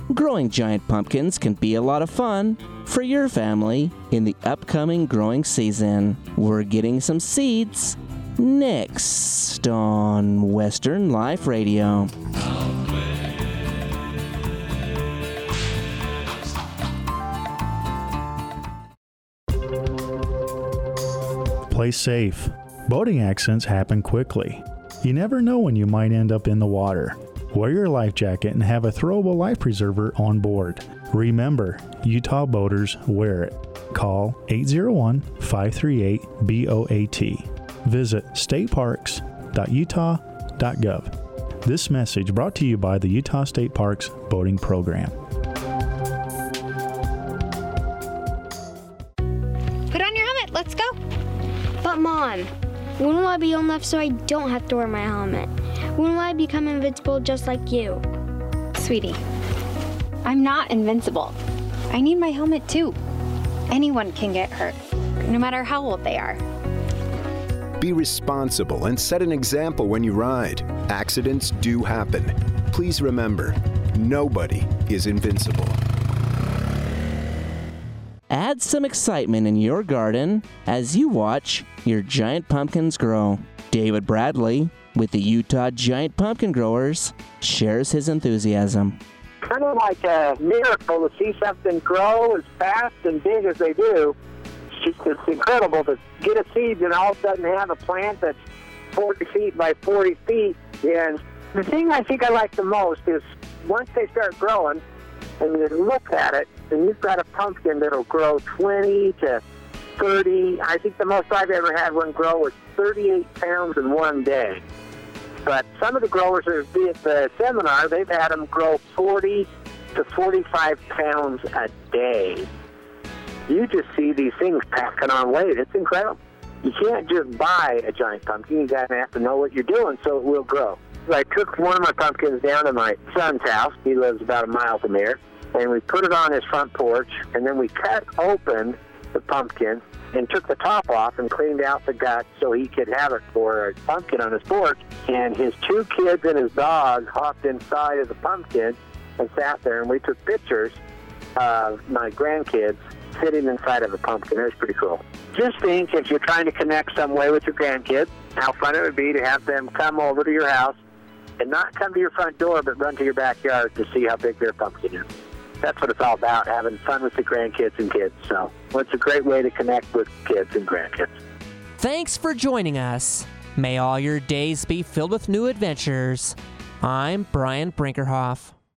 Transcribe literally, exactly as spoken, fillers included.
Growing giant pumpkins can be a lot of fun for your family in the upcoming growing season. We're getting some seeds next on Western Life Radio. Play safe. Boating accidents happen quickly. You never know when you might end up in the water. Wear your life jacket and have a throwable life preserver on board. Remember, Utah boaters wear it. Call eight oh one, five three eight, B O A T. Visit state parks dot utah dot gov. This message brought to you by the Utah State Parks Boating Program. Put on your helmet, let's go. But Mom, when will I be old enough so I don't have to wear my helmet? When will I become invincible just like you? Sweetie, I'm not invincible. I need my helmet too. Anyone can get hurt, no matter how old they are. Be responsible and set an example when you ride. Accidents do happen. Please remember, nobody is invincible. Add some excitement in your garden as you watch your giant pumpkins grow. David Bradley with the Utah Giant Pumpkin Growers shares his enthusiasm. Kind of like a miracle to see something grow as fast and big as they do. It's just it's incredible to get a seed and all of a sudden have a plant that's forty feet by forty feet. And the thing I think I like the most is once they start growing and you look at it, and you've got a pumpkin that'll grow twenty to thirty. I think the most I've ever had one grow was thirty-eight pounds in one day. But some of the growers that have been at the seminar, they've had them grow forty to forty-five pounds a day. You just see these things packing on weight. It's incredible. You can't just buy a giant pumpkin. You got to have to know what you're doing so it will grow. I took one of my pumpkins down to my son's house. He lives about a mile from here. And we put it on his front porch, and then we cut open the pumpkin and took the top off and cleaned out the guts so he could have it for a pumpkin on his porch. And his two kids and his dog hopped inside of the pumpkin and sat there, and we took pictures of my grandkids sitting inside of the pumpkin. It was pretty cool. Just think, if you're trying to connect some way with your grandkids, how fun it would be to have them come over to your house and not come to your front door, but run to your backyard to see how big their pumpkin is. That's what it's all about, having fun with the grandkids and kids. So well, it's a great way to connect with kids and grandkids. Thanks for joining us. May all your days be filled with new adventures. I'm Brian Brinkerhoff.